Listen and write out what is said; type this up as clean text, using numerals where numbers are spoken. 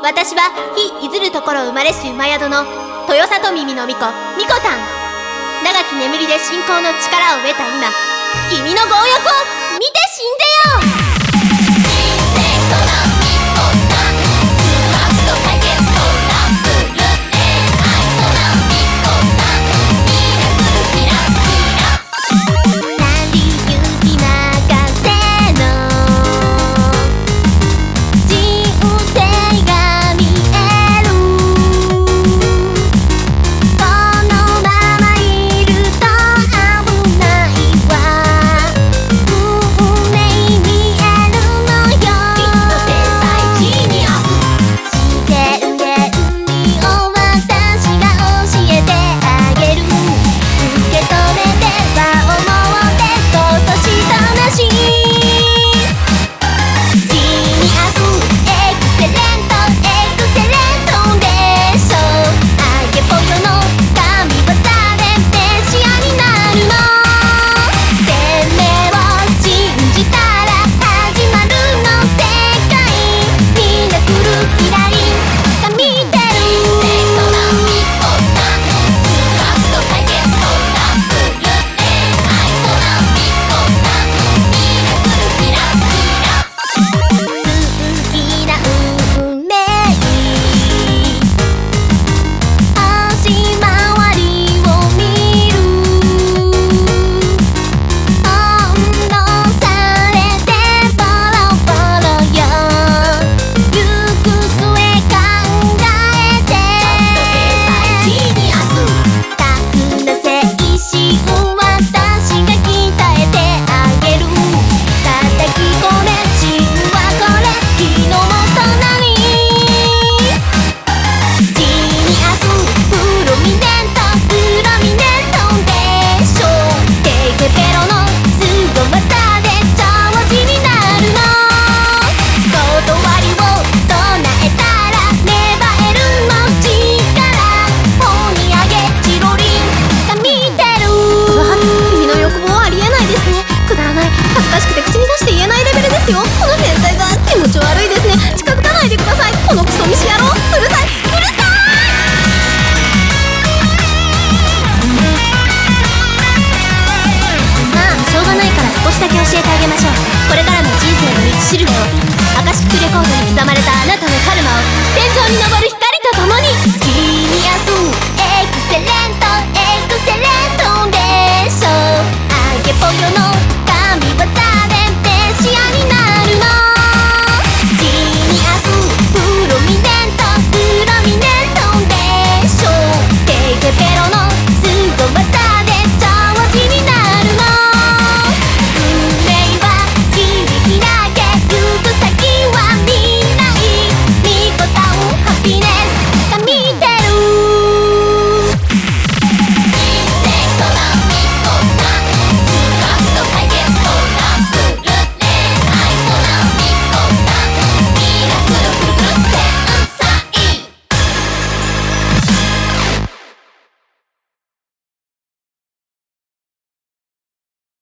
私は日いずるところ生まれし馬宿の豊里耳の巫女みこたん。長き眠りで信仰の力を得た今、君の強欲を見て死んでよ。この変態が気持ち悪いですね。近づかないでください。このクソ虫野郎、うるさい、うるさい。まあしょうがないから少しだけ教えてあげましょう。これからの人生の道しるべを、アカシックレコードに刻まれたあなたのカルマを天井に昇る